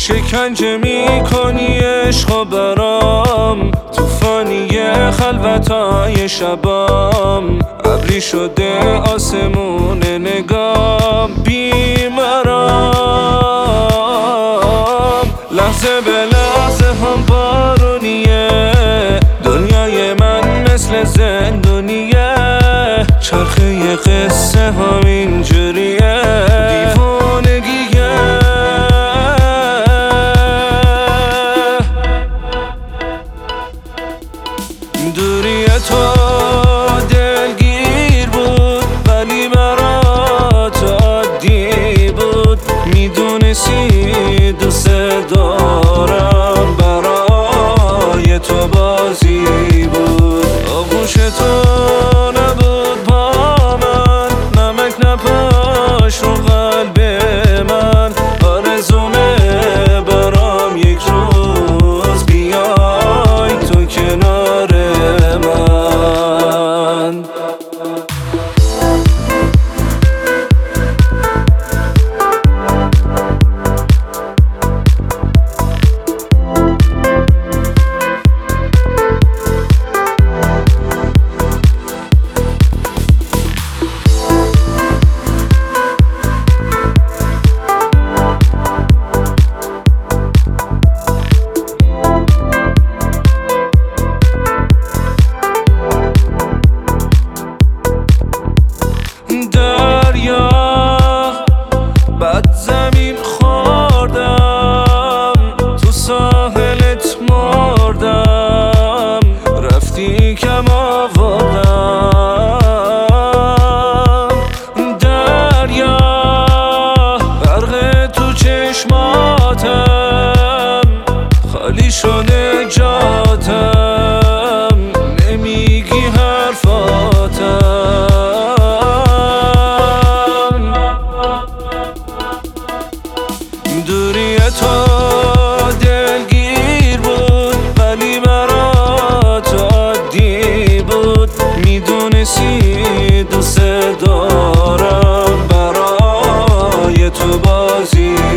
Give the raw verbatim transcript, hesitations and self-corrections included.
شکنجه میکنی عشقو برام، توفانی خلوتای شبام، ابری شده آسمون نگام بیمرام. لحظه به لحظه هم بارونیه، دنیای من مثل زندونیه، چرخه قصه هم اینجوریه، دیوانگیه. دوری تو دلگیر بود ولی برات عادی بود، میدونستی دوست دارم برای تو بازی بود. آغوش تو نبود با من، نمک نپاش رو قلب من، آرزومه برام یک روز بیای تو کنار من. دریا بد زمین خوردم، تو ساحلت مردم، رفتی کم آوردم. دریا غرق تو چشماتم، خالی شده جاتم، نمیگی حرفاتم. دوری تو دلگیر بود ولی برات عادی بود، میدونستی دوست دارم برای تو بازی